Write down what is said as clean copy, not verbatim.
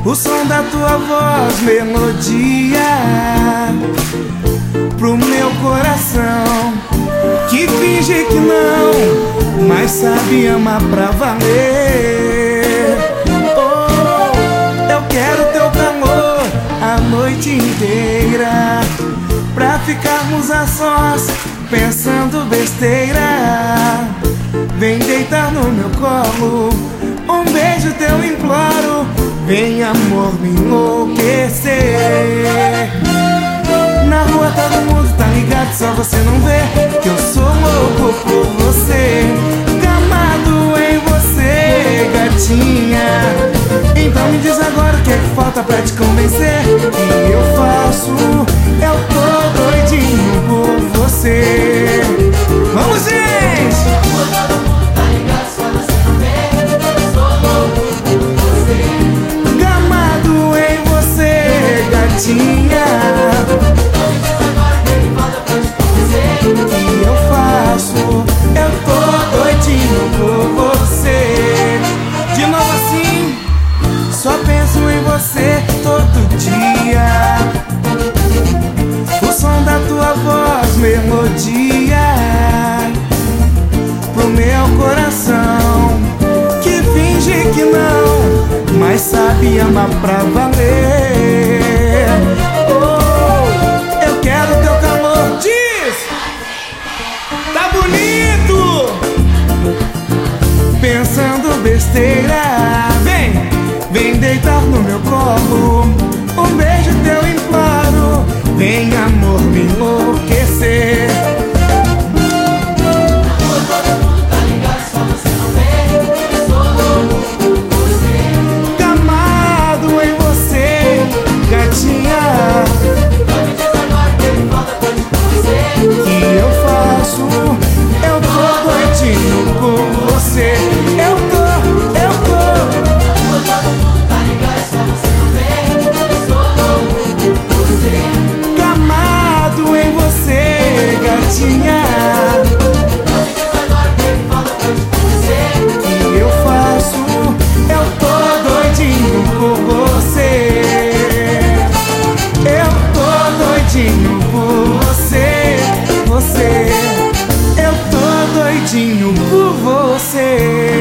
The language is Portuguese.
O som da tua voz, melodia pro meu coração, que finge que não, mas sabe amar pra valer. Oh, eu quero teu calor a noite inteira, pra ficarmos a sós pensando besteira. Vem deitar no meu colo, um beijo teu imploro, vem amor me enlouquecer. Na rua todo mundo tá ligado, só você não vê que eu sou louco por você, gamado em você, gatinha. Então me diz agora o que é que falta pra te convencer. Que eu faço, eu tô doidinho por você. Vamos, gente! Gamado em você, gatinha. Que eu faço, eu tô doidinho por você. De novo assim, só penso em você todo dia. O som da tua voz, melodia pro meu coração, que finge que não, mas sabe amar pra valer. Oh, eu quero teu calor. Diz! Tá bonito! Pensando besteira. Vem deitar no meu colo, um beijo teu imploro, vem amor me enlouquecer. Gamado em você, gatinha. Que eu faço, eu tô doidinho por você. Eu tô gamado em você, gatinha. Que eu faço, eu tô doidinho por você. Eu tô doidinho por você. Eu tô doidinho por você.